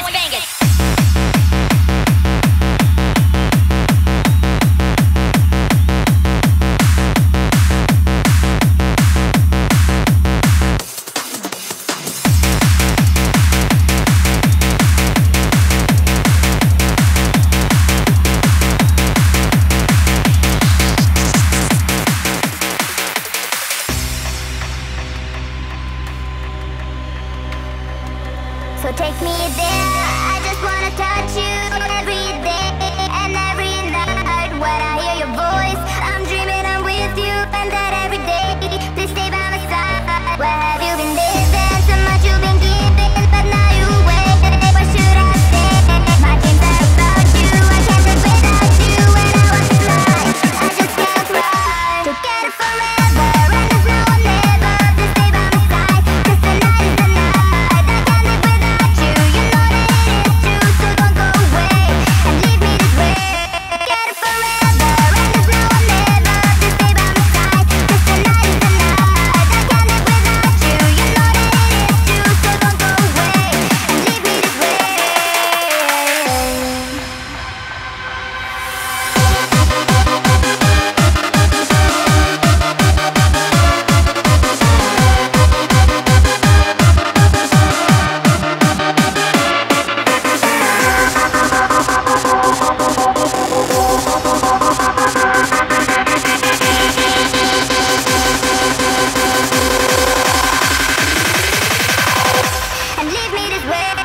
your fingers. So take me there, I just wanna touch you every day and every night. When I hear your voice, I'm dreaming I'm with you, and that every day. Please stay by my side. Where have you been living? So much you've been giving, but now you wait. Where should I stay? My dreams are about you, I can't live without you. When I want to fly, I just can't cry. Together forever, and there's no one ever. Please stay by my side, 'cause tonight is the night. I can't live without you, you know that it is true. So don't go away and leave me this way. Together forever, and there's no one ever. Please stay by my side, 'cause tonight is the night. I can't live without you, you know that it is true. So don't go away and leave me this way. And leave me this way.